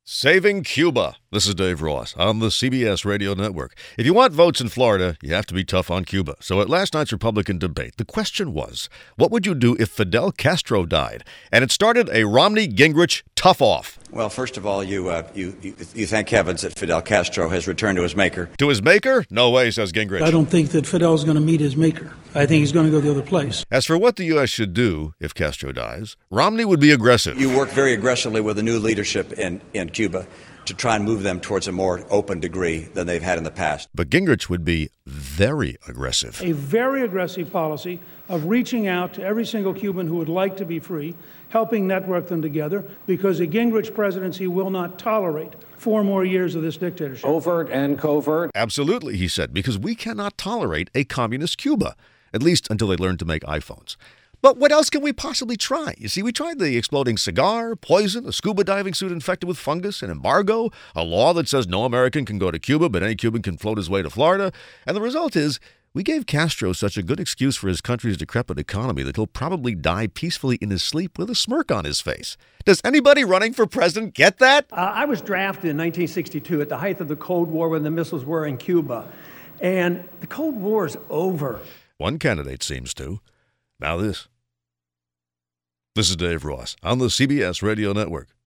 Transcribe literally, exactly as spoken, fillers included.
Saving Cuba. This is Dave Ross on the C B S Radio Network. If you want votes in Florida, you have to be tough on Cuba. So at last night's Republican debate, the question was, what would you do if Fidel Castro died? And it started a Romney-Gingrich tough-off. Well, first of all, you, uh, you you you thank heavens that Fidel Castro has returned to his maker. To his maker? No way, says Gingrich. I don't think that Fidel's going to meet his maker. I think he's going to go the other place. As for what the U S should do if Castro dies, Romney would be aggressive. You work very aggressively with the new leadership in, in Cuba to try and move them towards a more open degree than they've had in the past. But Gingrich would be very aggressive. A very aggressive policy of reaching out to every single Cuban who would like to be free, helping network them together, because a Gingrich presidency will not tolerate four more years of this dictatorship. Overt and covert. Absolutely, he said, because we cannot tolerate a communist Cuba, at least until they learn to make iPhones. But what else can we possibly try? You see, we tried the exploding cigar, poison, a scuba diving suit infected with fungus, an embargo, a law that says no American can go to Cuba, but any Cuban can float his way to Florida. And the result is we gave Castro such a good excuse for his country's decrepit economy that he'll probably die peacefully in his sleep with a smirk on his face. Does anybody running for president get that? Uh, I was drafted in nineteen sixty-two at the height of the Cold War when the missiles were in Cuba. And the Cold War is over. One candidate seems to. Now this. This is Dave Ross on the C B S Radio Network.